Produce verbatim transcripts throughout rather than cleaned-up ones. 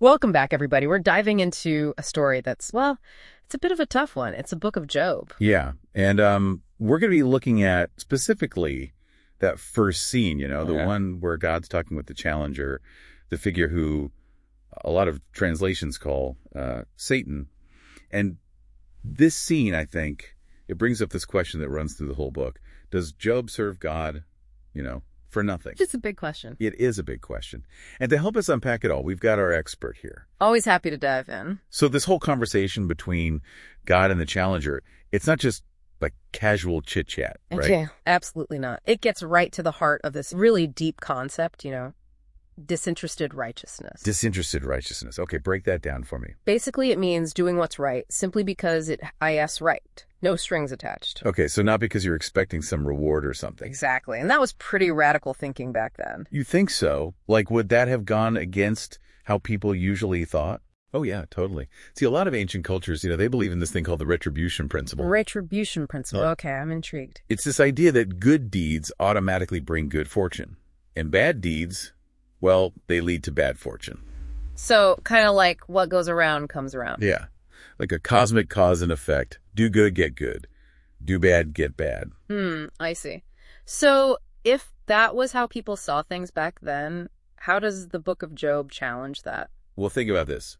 Welcome back, everybody. We're diving into a story that's, well, it's a bit of a tough one. It's a book of Job. Yeah. And um, we're going to be looking at specifically that first scene, you know, the Okay. one where God's talking with the challenger, the figure who a lot of translations call uh, Satan. And this scene, I think, it brings up this question that runs through the whole book. Does Job serve God, you know, for nothing? It's a big question. It is a big question. And to help us unpack it all, we've got our expert here. Always happy to dive in. So this whole conversation between God and the challenger, it's not just like casual chit-chat, right? Yeah, absolutely not. It gets right to the heart of this really deep concept, you know, disinterested righteousness. Disinterested righteousness. Okay, break that down for me. Basically, it means doing what's right simply because it I S right. No strings attached. Okay, so not because you're expecting some reward or something. Exactly. And that was pretty radical thinking back then. You think so? Like, would that have gone against how people usually thought? Oh, yeah, totally. See, a lot of ancient cultures, you know, they believe in this thing called the retribution principle. Retribution principle. Yeah. Okay, I'm intrigued. It's this idea that good deeds automatically bring good fortune. And bad deeds, well, they lead to bad fortune. So, kind of like what goes around comes around. Yeah. Like a cosmic cause and effect. Do good, get good. Do bad, get bad. Hmm, I see. So, if that was how people saw things back then, how does the Book of Job challenge that? Well, think about this.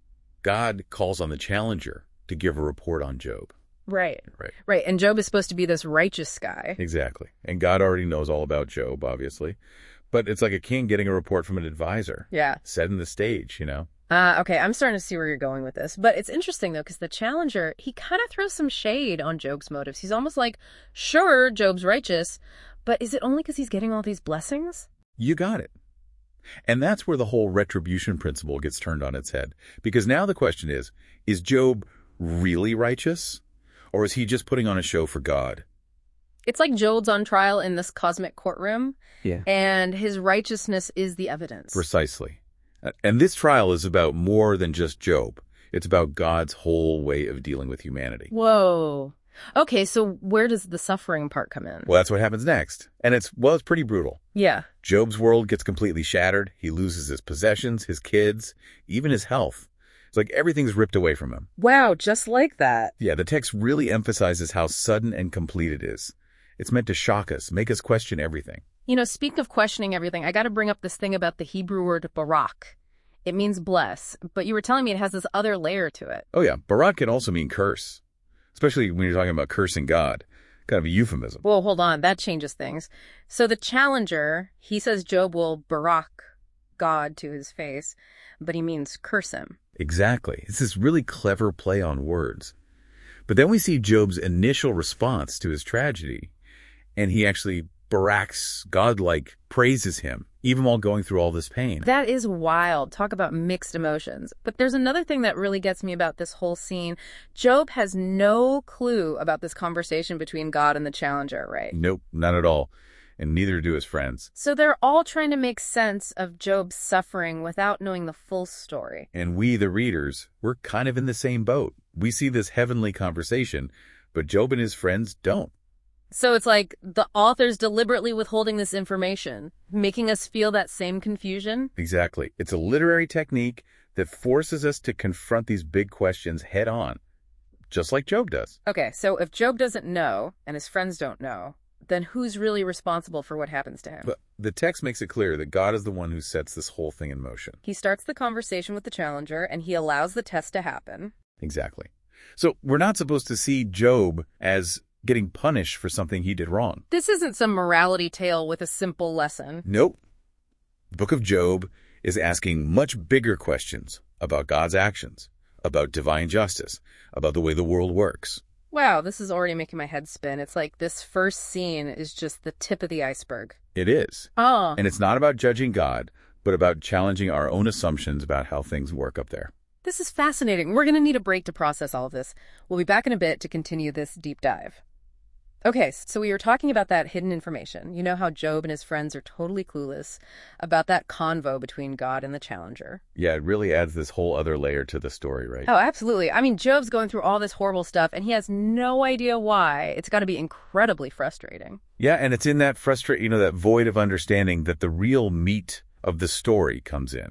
God calls on the challenger to give a report on Job. Right. Right. Right. And Job is supposed to be this righteous guy. Exactly. And God already knows all about Job, obviously. But it's like a king getting a report from an advisor. Yeah. Setting the stage, you know? Uh, okay, I'm starting to see where you're going with this. But it's interesting, though, because the challenger, he kind of throws some shade on Job's motives. He's almost like, sure, Job's righteous, but is it only because he's getting all these blessings? You got it. And that's where the whole retribution principle gets turned on its head. Because now the question is, is Job really righteous? Or is he just putting on a show for God? It's like Job's on trial in this cosmic courtroom, Yeah. and his righteousness is the evidence. Precisely. And this trial is about more than just Job. It's about God's whole way of dealing with humanity. Whoa. Okay, so where does the suffering part come in? Well, that's what happens next. And it's, well, it's pretty brutal. Yeah. Job's world gets completely shattered. He loses his possessions, his kids, even his health. It's like everything's ripped away from him. Wow, just like that. Yeah, the text really emphasizes how sudden and complete it is. It's meant to shock us, make us question everything. You know, speaking of questioning everything, I got to bring up this thing about the Hebrew word barak. It means bless, but you were telling me it has this other layer to it. Oh yeah, barak can also mean curse, especially when you're talking about cursing God. Kind of a euphemism. Whoa, hold on. That changes things. So the challenger, he says Job will barak God to his face, but he means curse him. Exactly. It's this really clever play on words. But then we see Job's initial response to his tragedy, and he actually baraks God, like praises him, even while going through all this pain. That is wild. Talk about mixed emotions. But there's another thing that really gets me about this whole scene. Job has no clue about this conversation between God and the challenger, right? Nope, not at all. And neither do his friends. So they're all trying to make sense of Job's suffering without knowing the full story. And we, the readers, we're kind of in the same boat. We see this heavenly conversation, but Job and his friends don't. So it's like the author's deliberately withholding this information, making us feel that same confusion. Exactly. It's a literary technique that forces us to confront these big questions head on, just like Job does. Okay, so if Job doesn't know and his friends don't know, then who's really responsible for what happens to him? But the text makes it clear that God is the one who sets this whole thing in motion. He starts the conversation with the challenger and he allows the test to happen. Exactly. So we're not supposed to see Job as getting punished for something he did wrong. This isn't some morality tale with a simple lesson. Nope. The book of Job is asking much bigger questions about God's actions, about divine justice, about the way the world works. Wow, this is already making my head spin. It's like this first scene is just the tip of the iceberg. It is. Oh. And it's not about judging God, but about challenging our own assumptions about how things work up there. This is fascinating. We're going to need a break to process all of this. We'll be back in a bit to continue this deep dive. Okay, so we were talking about that hidden information. You know how Job and his friends are totally clueless about that convo between God and the challenger. Yeah, it really adds this whole other layer to the story, right? Oh, absolutely. I mean, Job's going through all this horrible stuff, and he has no idea why. It's got to be incredibly frustrating. Yeah, and it's in that frustrate, you know, that void of understanding that the real meat of the story comes in.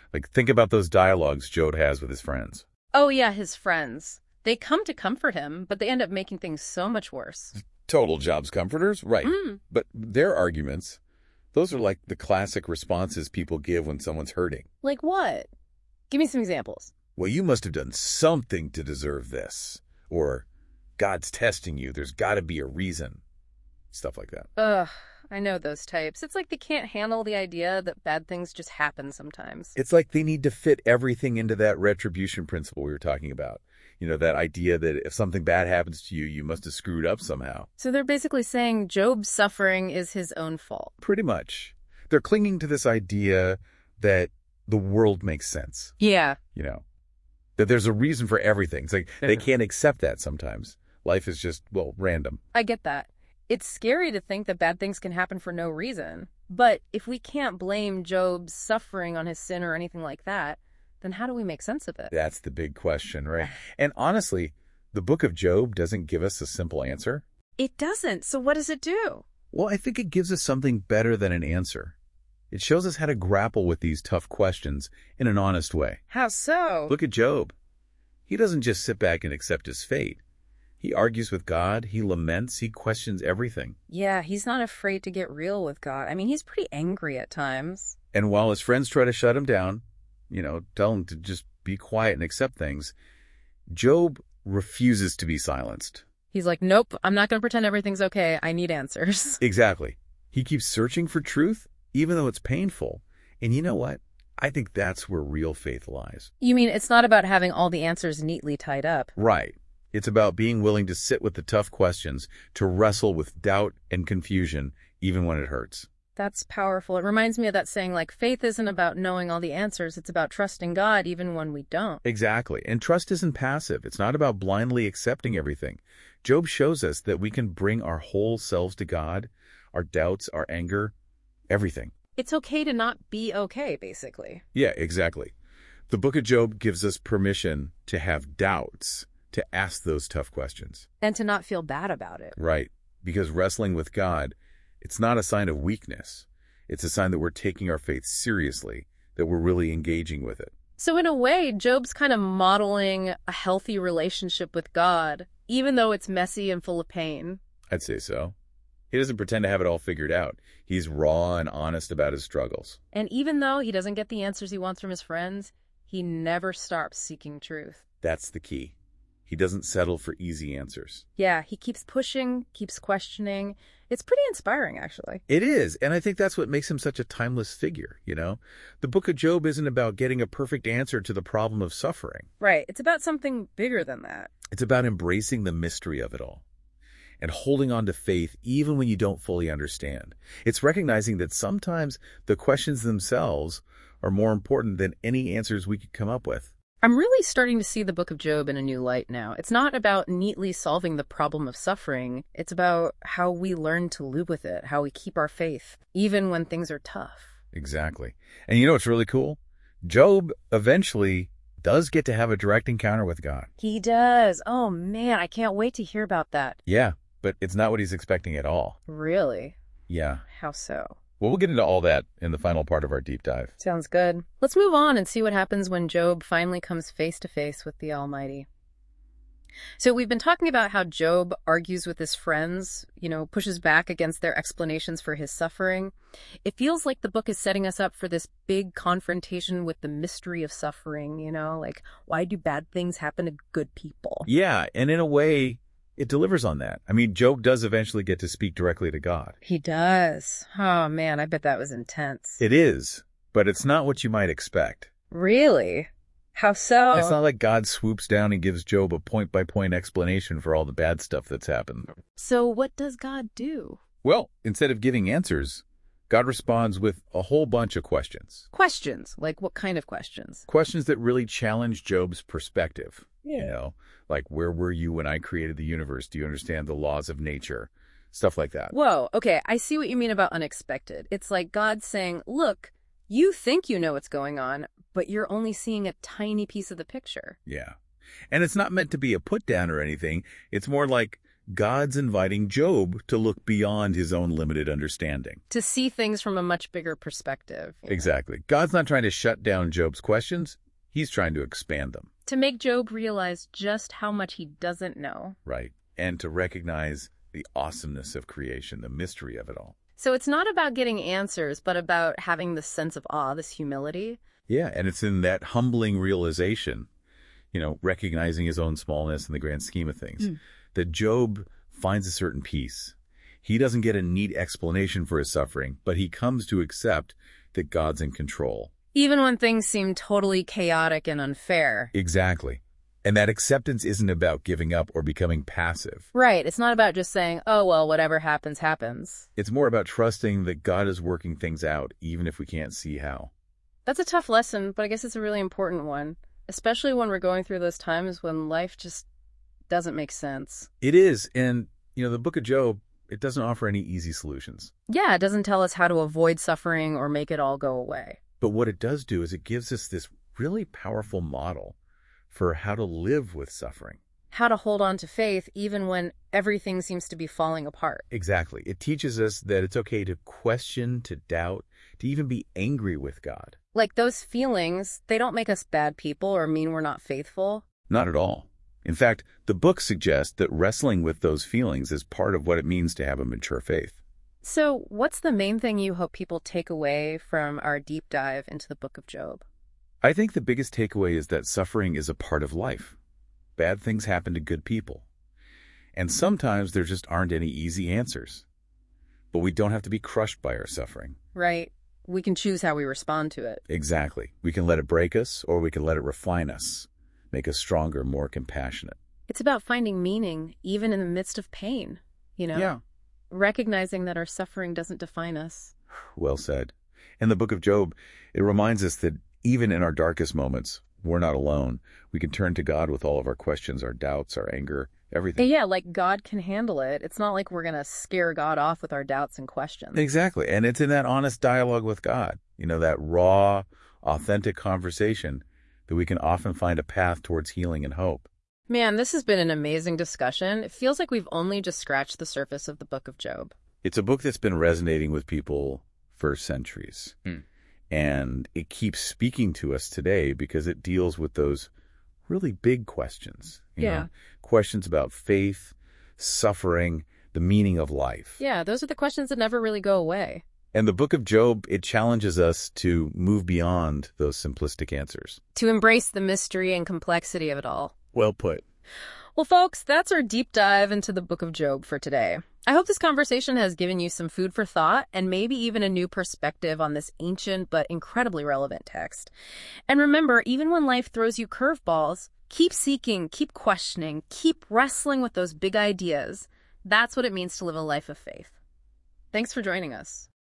Like, think about those dialogues Job has with his friends. Oh, yeah, his friends. They come to comfort him, but they end up making things so much worse. Total Job's comforters, right. Mm. But their arguments, those are like the classic responses people give when someone's hurting. Like what? Give me some examples. Well, you must have done something to deserve this. Or, God's testing you. There's got to be a reason. Stuff like that. Ugh, I know those types. It's like they can't handle the idea that bad things just happen sometimes. It's like they need to fit everything into that retribution principle we were talking about. You know, that idea that if something bad happens to you, you must have screwed up somehow. So they're basically saying Job's suffering is his own fault. Pretty much. They're clinging to this idea that the world makes sense. Yeah. You know, that there's a reason for everything. It's like they can't accept that sometimes. Life is just, well, random. I get that. It's scary to think that bad things can happen for no reason. But if we can't blame Job's suffering on his sin or anything like that, then how do we make sense of it? That's the big question, right? And honestly, the book of Job doesn't give us a simple answer. It doesn't. So what does it do? Well, I think it gives us something better than an answer. It shows us how to grapple with these tough questions in an honest way. How so? Look at Job. He doesn't just sit back and accept his fate. He argues with God, he laments, he questions everything. Yeah, he's not afraid to get real with God. I mean, he's pretty angry at times. And while his friends try to shut him down, you know, tell him to just be quiet and accept things, Job refuses to be silenced. He's like, nope, I'm not going to pretend everything's okay. I need answers. Exactly. He keeps searching for truth, even though it's painful. And you know what? I think that's where real faith lies. You mean it's not about having all the answers neatly tied up? Right. It's about being willing to sit with the tough questions, to wrestle with doubt and confusion, even when it hurts. That's powerful. It reminds me of that saying, like, faith isn't about knowing all the answers. It's about trusting God even when we don't. Exactly. And trust isn't passive. It's not about blindly accepting everything. Job shows us that we can bring our whole selves to God, our doubts, our anger, everything. It's okay to not be okay, basically. Yeah, exactly. The book of Job gives us permission to have doubts, to ask those tough questions. And to not feel bad about it. Right. Because wrestling with God, it's not a sign of weakness. It's a sign that we're taking our faith seriously, that we're really engaging with it. So in a way, Job's kind of modeling a healthy relationship with God, even though it's messy and full of pain. I'd say so. He doesn't pretend to have it all figured out. He's raw and honest about his struggles. And even though he doesn't get the answers he wants from his friends, he never stops seeking truth. That's the key. He doesn't settle for easy answers. Yeah, he keeps pushing, keeps questioning. It's pretty inspiring, actually. It is, and I think that's what makes him such a timeless figure, you know? The book of Job isn't about getting a perfect answer to the problem of suffering. Right. It's about something bigger than that. It's about embracing the mystery of it all and holding on to faith even when you don't fully understand. It's recognizing that sometimes the questions themselves are more important than any answers we could come up with. I'm really starting to see the book of Job in a new light now. It's not about neatly solving the problem of suffering. It's about how we learn to live with it, how we keep our faith, even when things are tough. Exactly. And you know what's really cool? Job eventually does get to have a direct encounter with God. He does. Oh, man, I can't wait to hear about that. Yeah, but it's not what he's expecting at all. Really? Yeah. How so? Well, we'll get into all that in the final part of our deep dive. Sounds good. Let's move on and see what happens when Job finally comes face to face with the Almighty. So we've been talking about how Job argues with his friends, you know, pushes back against their explanations for his suffering. It feels like the book is setting us up for this big confrontation with the mystery of suffering, you know, like, why do bad things happen to good people? Yeah, and in a way, it delivers on that. I mean, Job does eventually get to speak directly to God. He does. Oh, man, I bet that was intense. It is, but it's not what you might expect. Really? How so? It's not like God swoops down and gives Job a point-by-point explanation for all the bad stuff that's happened. So what does God do? Well, instead of giving answers, God responds with a whole bunch of questions. Questions? Like what kind of questions? Questions that really challenge Job's perspective. Yeah. You know, like, where were you when I created the universe? Do you understand the laws of nature? Stuff like that. Whoa, okay, I see what you mean about unexpected. It's like God saying, look, you think you know what's going on, but you're only seeing a tiny piece of the picture. Yeah. And it's not meant to be a put down or anything. It's more like God's inviting Job to look beyond his own limited understanding. To see things from a much bigger perspective. you know. Exactly. God's not trying to shut down Job's questions. He's trying to expand them. To make Job realize just how much he doesn't know. Right. And to recognize the awesomeness of creation, the mystery of it all. So it's not about getting answers, but about having this sense of awe, this humility. Yeah, and it's in that humbling realization, you know, recognizing his own smallness in the grand scheme of things, mm. that Job finds a certain peace. He doesn't get a neat explanation for his suffering, but he comes to accept that God's in control. Even when things seem totally chaotic and unfair. Exactly. And that acceptance isn't about giving up or becoming passive. Right. It's not about just saying, oh, well, whatever happens, happens. It's more about trusting that God is working things out, even if we can't see how. That's a tough lesson, but I guess it's a really important one, especially when we're going through those times when life just doesn't make sense. It is. And, you know, the book of Job, it doesn't offer any easy solutions. Yeah, it doesn't tell us how to avoid suffering or make it all go away. But what it does do is it gives us this really powerful model for how to live with suffering. How to hold on to faith even when everything seems to be falling apart. Exactly. It teaches us that it's okay to question, to doubt, to even be angry with God. Like those feelings, they don't make us bad people or mean we're not faithful. Not at all. In fact, the book suggests that wrestling with those feelings is part of what it means to have a mature faith. So what's the main thing you hope people take away from our deep dive into the book of Job? I think the biggest takeaway is that suffering is a part of life. Bad things happen to good people. And sometimes there just aren't any easy answers. But we don't have to be crushed by our suffering. Right. We can choose how we respond to it. Exactly. We can let it break us, or we can let it refine us, make us stronger, more compassionate. It's about finding meaning, even in the midst of pain, you know? Yeah. Recognizing that our suffering doesn't define us. Well said. In the book of Job, it reminds us that even in our darkest moments, we're not alone. We can turn to God with all of our questions, our doubts, our anger, everything. Yeah, like God can handle it. It's not like we're going to scare God off with our doubts and questions. Exactly. And it's in that honest dialogue with God, you know, that raw, authentic conversation that we can often find a path towards healing and hope. Man, this has been an amazing discussion. It feels like we've only just scratched the surface of the book of Job. It's a book that's been resonating with people for centuries. Hmm. And it keeps speaking to us today because it deals with those really big questions. You yeah. know, questions about faith, suffering, the meaning of life. Yeah, those are the questions that never really go away. And the book of Job, it challenges us to move beyond those simplistic answers. To embrace the mystery and complexity of it all. Well put. Well, folks, that's our deep dive into the book of Job for today. I hope this conversation has given you some food for thought and maybe even a new perspective on this ancient but incredibly relevant text. And remember, even when life throws you curveballs, keep seeking, keep questioning, keep wrestling with those big ideas. That's what it means to live a life of faith. Thanks for joining us.